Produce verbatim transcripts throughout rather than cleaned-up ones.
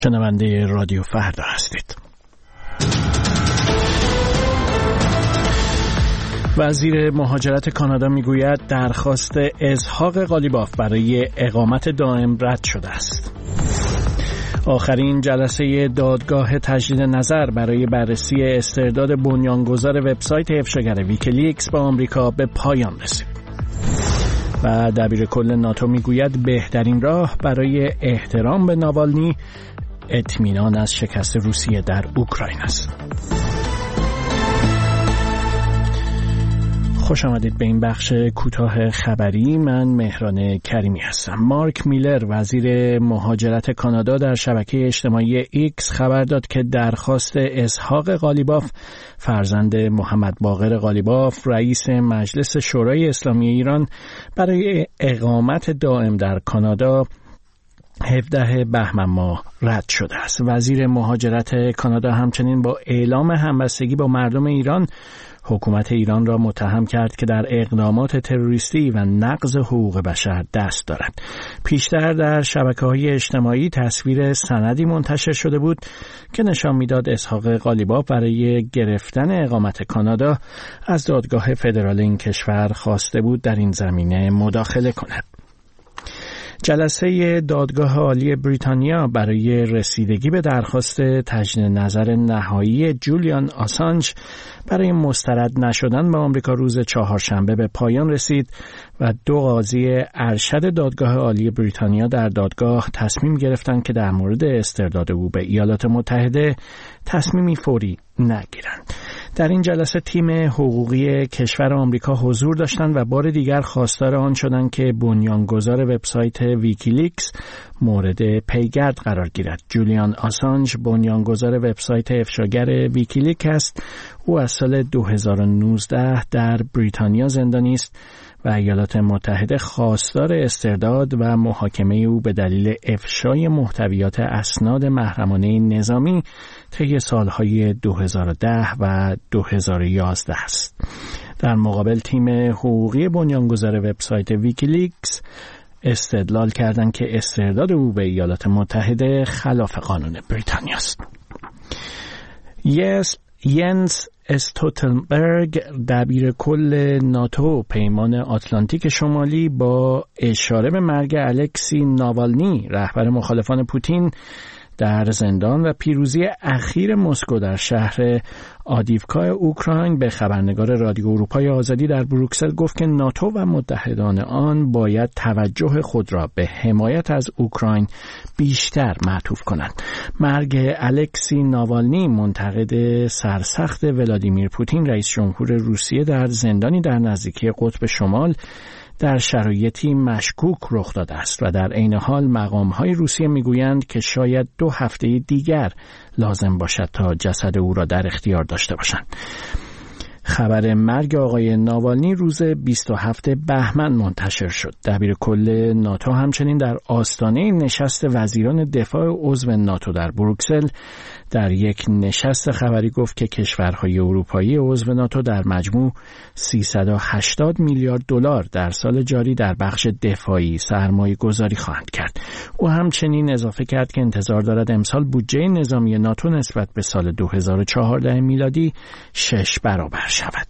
شنونده رادیو فردا هستید. وزیر مهاجرت کانادا میگوید درخواست اسحاق قالیباف برای اقامت دائم رد شده است. آخرین جلسه دادگاه تجدید نظر برای بررسی استرداد بنیانگذار وبسایت افشاگر ویکیلیکس به آمریکا به پایان رسید. و دبیرکل ناتو میگوید بهترین راه برای احترام به ناوالنی اطمینان از شکست روسیه در اوکراین است. خوش آمدید به این بخش کوتاه خبری. من مهران کریمی هستم. مارک میلر وزیر مهاجرت کانادا در شبکه اجتماعی ایکس خبر داد که درخواست اسحاق قالیباف فرزند محمد باقر قالیباف رئیس مجلس شورای اسلامی ایران برای اقامت دائم در کانادا هفدهم بهمن ماه رد شده است. وزیر مهاجرت کانادا همچنین با اعلام همبستگی با مردم ایران حکومت ایران را متهم کرد که در اقدامات تروریستی و نقض حقوق بشر دست دارد. پیشتر در شبکه‌های اجتماعی تصویر سندی منتشر شده بود که نشان می‌داد اسحاق قالیباف برای گرفتن اقامت کانادا از دادگاه فدرال این کشور خواسته بود در این زمینه مداخله کند. جلسه دادگاه عالی بریتانیا برای رسیدگی به درخواست تجدید نظر نهایی جولیان آسانج برای مسترد نشدن به آمریکا روز چهارشنبه به پایان رسید و دو قاضی ارشد دادگاه عالی بریتانیا در دادگاه تصمیم گرفتند که در مورد استرداد او به ایالات متحده تصمیمی فوری نگیرند. در این جلسه تیم حقوقی کشور آمریکا حضور داشتند و بار دیگر خواستار آن شدند که بنیانگذار وبسایت ویکیلیکس مورد پیگرد قرار گیرد. جولیان آسانج بنیانگذار وبسایت افشاگر ویکیلیکس است. او از سال دو هزار و نوزده در بریتانیا زندانی است و ایالات متحده خواستار استرداد و محاکمه او به دلیل افشای محتویات اسناد محرمانه نظامی طی سالهای دو هزار و ده و دو هزار و یازده است. در مقابل تیم حقوقی بنیانگذار وبسایت ویکیلیکس استدلال کردند که استرداد او به ایالات متحده خلاف قانون بریتانیا است. یس ینس استولتنبرگ دبیر کل ناتو پیمان آتلانتیک شمالی با اشاره به مرگ الکسی ناوالنی رهبر مخالفان پوتین در زندان و پیروزی اخیر مسکو در شهر آدیوکا اوکراین به خبرنگار رادیو اروپای آزادی در بروکسل گفت که ناتو و متحدان آن باید توجه خود را به حمایت از اوکراین بیشتر معطوف کنند. مرگ الکسی ناوالنی منتقد سرسخت ولادیمیر پوتین رئیس جمهور روسیه در زندانی در نزدیکی قطب شمال در شرایطی مشکوک رخ داده است و در عین حال مقام‌های روسیه می‌گویند که شاید دو هفته دیگر لازم باشد تا جسد او را در اختیار داشته باشند. خبر مرگ آقای ناوالنی روز بیست و هفتم بهمن منتشر شد. دبیر کل ناتو همچنین در آستانه نشست وزیران دفاع عضو ناتو در بروکسل در یک نشست خبری گفت که کشورهای اروپایی عضو ناتو در مجموع سیصد و هشتاد میلیارد دلار در سال جاری در بخش دفاعی سرمایه گذاری خواهند کرد. او همچنین اضافه کرد که انتظار دارد امسال بودجه نظامی ناتو نسبت به سال دو هزار و چهارده میلادی شش برابر شود.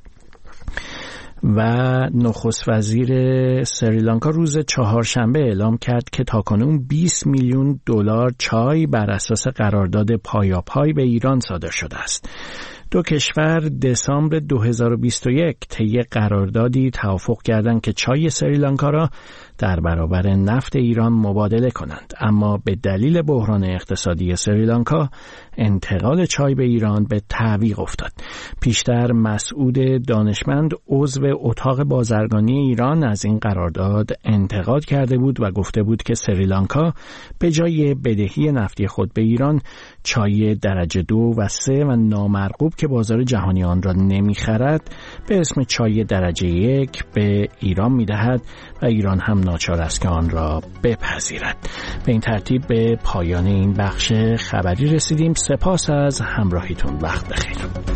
و نخست وزیر سریلانکا روز چهارشنبه اعلام کرد که تاکنون بیست میلیون دلار چای بر اساس قرارداد پایاپای به ایران صادر شده است. دو کشور دسامبر دو هزار و بیست و یک طی قراردادی توافق کردند که چای سریلانکا را در برابر نفت ایران مبادله کنند، اما به دلیل بحران اقتصادی سریلانکا انتقال چای به ایران به تعویق افتاد. پیشتر مسعود دانشمند عضو اتاق بازرگانی ایران از این قرارداد انتقاد کرده بود و گفته بود که سریلانکا به جای بدهی نفتی خود به ایران چای درجه دو و سه و نامرغوب که بازار جهانی آن را نمیخرد به اسم چای درجه یک به ایران میدهد و ایران هم ناچار است که آن را بپذیرد. به این ترتیب به پایان این بخش خبری رسیدیم. سپاس از همراهیتون. وقت بخیر.